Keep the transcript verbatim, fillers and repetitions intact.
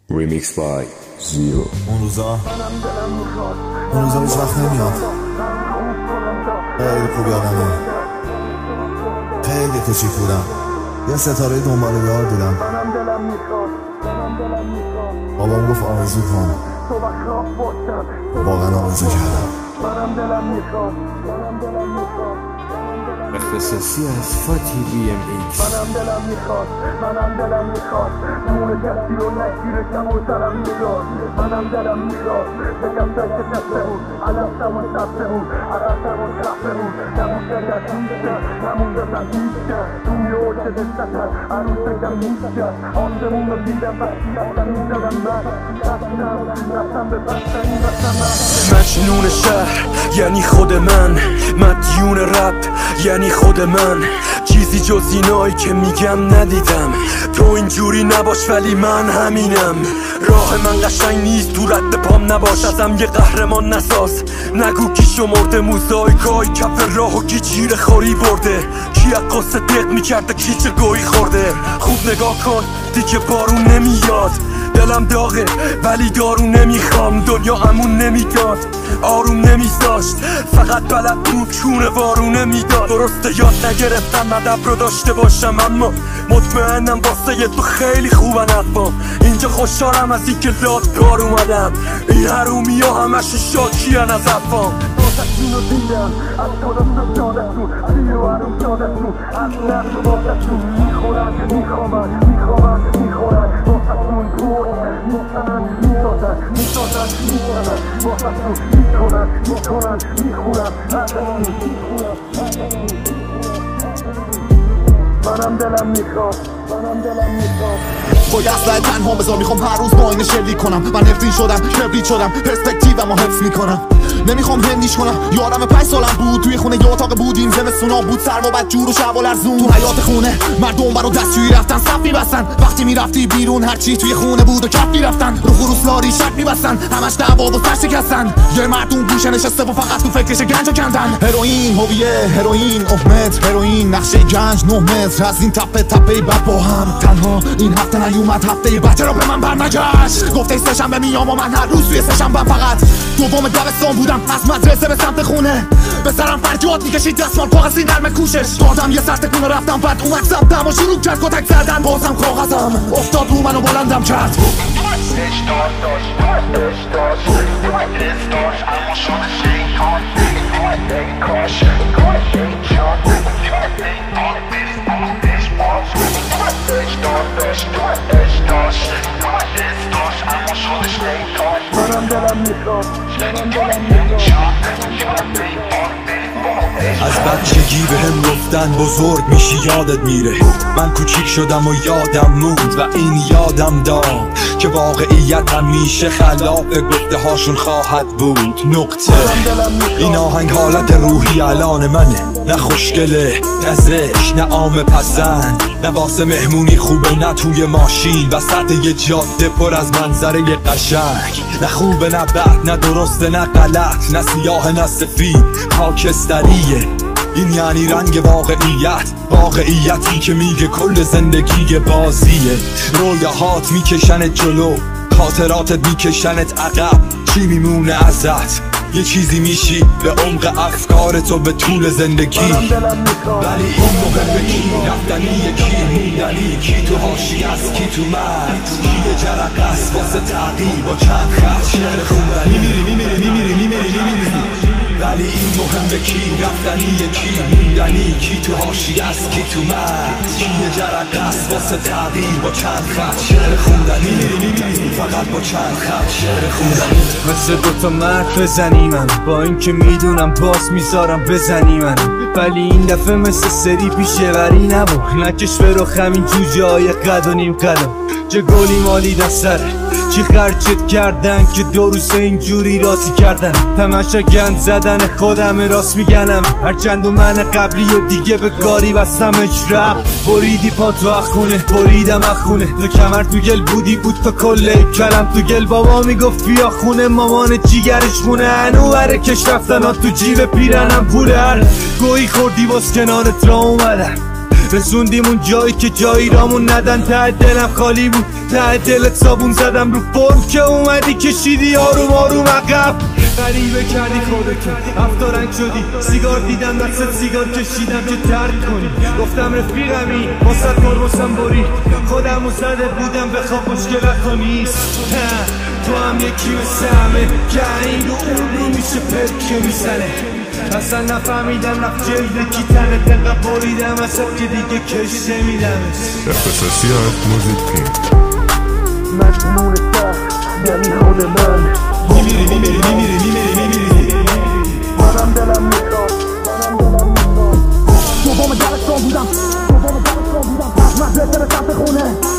Remix by Zero. اون روزا اون روزا هیچ وقت نمیاد. خیلی خوب یادمه، خیلی کوچیک بودم، یه ستاره دنبال یار بودم. بابام گفت آرزو کن، واقعا آرزو کردم. اختصاصی از فاتی بی ام ایکس. منم دلم میخواد، منم دلم میخواد نور کسی رو نگیره کم و سرم میاد. منم دلم میخواد بگم سکت کسته بود، علفتمون سبته بود، عرفتمون خفته بود، نمونده نتیجه نمونده نتیجه توی اوچه دستتر عروس بگم نیسته آسمون رو دیدم وقتی اصلا میزدم من رفتم رفتم به بستنی رفتم مجنون شهر یعنی خود من، مدیون رپ یعنی خود من، چیزی جز اینایی که میگم ندیدم. تو اینجوری نباش ولی من همینم. راه من قشنگ نیست تو رد پام نباش، ازم یه قهرمان نساز. نگو کی شمرده موزاییکای کف راهو کی جیر خوری برده، کی از قصه دق میکرده کی چه گویی خورده. خوب نگاه کن دیگه بارون نمیاد، دلم داغه ولی دارو نمیخوام. دنیا امون نمیداد، آروم نمیذاشت، فقط بلد بود چونه وارونه میداد. درسته یاد نگرفتم ادب رو داشته باشم، اما مطمئنم واسه تو خیلی خوبن حرفام. اینجا خوشحالم از این که لادگار اومدم، این حرومی ها همش شاکیان از حرفام. واسهتون رو دیدم از خودم سادتون، زیر و حروم سادتون، از نفت واسهتون میخورن میخوامن میخوامن میخورن. واسهتون برد میکنن میسازن میسازن میکنن، واسهتون میکنن میکنن میخورن ازتون میخورن. منم دلم میخواد، منم دلم میخواد با اصلا تنها بذار، میخوام هر روز با اینه شلیک کنم. من نفرین شدم کبریت شدم، پرسپکتیومو حفظ میکنم، نمیخوام هندیش کنم. یادم پنج سالم بود، توی خونه یه اتاق بودیم، زمستونا بود سرم و بدجور و شب و لرزون. تو حیاط خونه مردم برا دستشویی رفتن صف میبستن، وقتی میرفتی بیرون هرچی توی خونه بود و کف میرفتن. رو خروس لاری شک میبستن، همش دعوا و سر شکستن. یه مردم گوشه نشسته و فقط تو فکرش گنج و کندن. هروئین هویه هروئین احمد هروئین نقشه گنج نه متر از این تپه تپه بعد با هم تنها. این هفته نیومد هفته بعد چرا به من برنگشت؟ گفته سه‌شنبه میام و من هر روز توی سه‌شنبه فقط دوم دبستان بودم، از مدرسه به سمت خونه به سرم فرجات میکشید دستمال کاغذی نرم کوشش. دادم یه سر تکون رفتم، بعد اومد سمتم و شروع کرد کتک زدن. بازم کاغذم افتاد رو منو بلندم کرد. منم دلم میخواد، منم دلم میخواد. از بچگی به هم گفتن بزرگ میشی یادت میره. من کوچیک شدم و یادم موند و این یادم داد که واقعیت همیشه خلاف گفته هاشون خواهد بود. نقطه این آهنگ حالت روحی الان منه، نه خوشگله نه زشت نه عام پسند، نه واسه مهمونی خوبه نه توی ماشین وسط یه جاده پر از منظره قشنگ. نه خوبه نه بد نه درسته نه غلط، نه سیاه نه سفید خاکستریه. این یعنی رنگ واقعیت، واقعیتی که میگه کل زندگی بازیه. رویاهات میکشنت جلو، خاطراتت میکشنت عقب. چی میمونه ازت؟ یه چیزی میشی به عمق افکار تو به طول زندگی. ولی این مهمه کی رفتنی کی موندنی، کی تو حاشیه است کی تو مرد، کی یه جرقه است واسه تغییر با چند خط شعر خوندنی. میمیری میمیری میمیری میمیری میمیری. ولی این مهمه کی رفتنی کی موندنی، کی تو حاشیه است کی تو مرد، کی یه جرقه است واسه تغییر با چند خط شعر خوندنی. میمیری میمیری فقط با چند خط شعر خوندنی. مثل دوتا مرد بزنی من، با اینکه میدونم باز میذارم بزنی من، ولی این دفعه مثل سری پیشوری نبود. نکش فرخ همین جوجه های قد و نیم قدم، چه گلی مالی دستره، چی خرچت کردن که دو روز اینجوری راضی کردن. تماشا گند زدن خودم راست میگنم، هرچند و من قبلی و دیگه به کاری بستم اجرب. بریدی پا تو اخونه بریدم اخونه، تو کمر تو گل بودی بود تا کل کلم تو گل. بابا میگفت بیا خونه، مامان جیگرش خونه، هنو بره کش رفتن ها تو جیب پیرنم پول. هر گویی خوردی باز کنارت را اومدم، رسوندیم اون جایی که جایی رامون ندن. ته دلم خالی بود، ته دلت صابون زدم رو فرم که اومدی کشیدی آروم آروم عقب. غریبه کردی خودتو، هفت رنگ شدی، سیگار دیدم دستت سیگار کشیدم که ترک کنی. گفتم رفیقمی واسه ترمسم برید، خودم و زده بودم بخواب مشکلت تو نیست. تو هم یکی مثل همه که این رو اون رو میشه پرکه میزنه. اصلا نفهمیدم رفت جلد کی تنه دقیقه بریدم اصلا که دیگه کش نمیدمش. اختصاصیات موزیکی مجنون سر یعنی خود من میمیری میمیری میمیری میمیری میمیری منم دلم میخواد منم دلم میخواد دوبام درستان بودم دوبام درستان بودم پس من بهتر سمت خونه